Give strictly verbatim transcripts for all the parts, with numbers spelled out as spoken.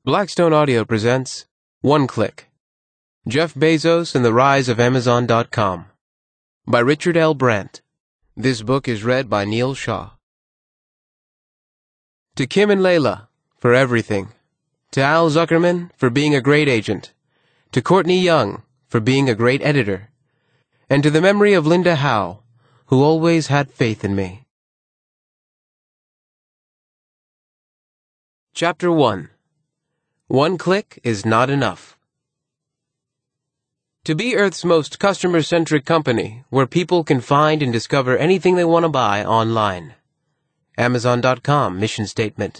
Blackstone Audio presents One Click, Jeff Bezos and the Rise of Amazon dot com by Richard L. Brandt. This book is read by Neil Shaw. To Kim and Layla, for everything. To Al Zuckerman, for being a great agent. To Courtney Young, for being a great editor. And to the memory of Linda Howe, who always had faith in me. Chapter one. One click is not enough. To be Earth's most customer-centric company, where people can find and discover anything they want to buy online. Amazon dot com mission statement.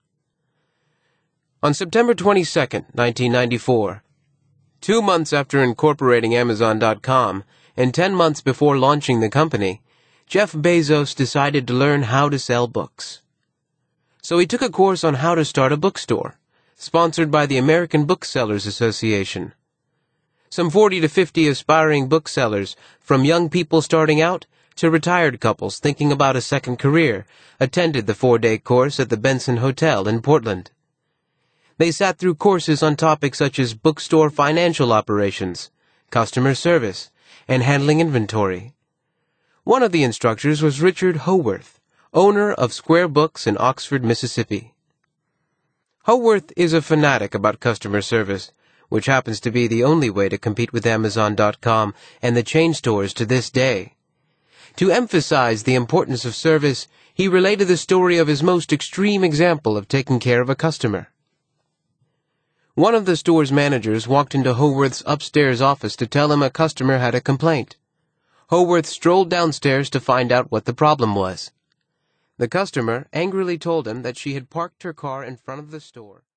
On September twenty-second, nineteen ninety-four, two months after incorporating Amazon dot com and ten months before launching the company, Jeff Bezos decided to learn how to sell books. So he took a course on how to start a bookstore, sponsored by the American Booksellers Association. Some forty to fifty aspiring booksellers, from young people starting out to retired couples thinking about a second career, attended the four-day course at the Benson Hotel in Portland. They sat through courses on topics such as bookstore financial operations, customer service, and handling inventory. One of the instructors was Richard Howarth, owner of Square Books in Oxford, Mississippi. Howarth is a fanatic about customer service, which happens to be the only way to compete with Amazon dot com and the chain stores to this day. To emphasize the importance of service, he related the story of his most extreme example of taking care of a customer. One of the store's managers walked into Howarth's upstairs office to tell him a customer had a complaint. Howarth strolled downstairs to find out what the problem was. The customer angrily told him that she had parked her car in front of the store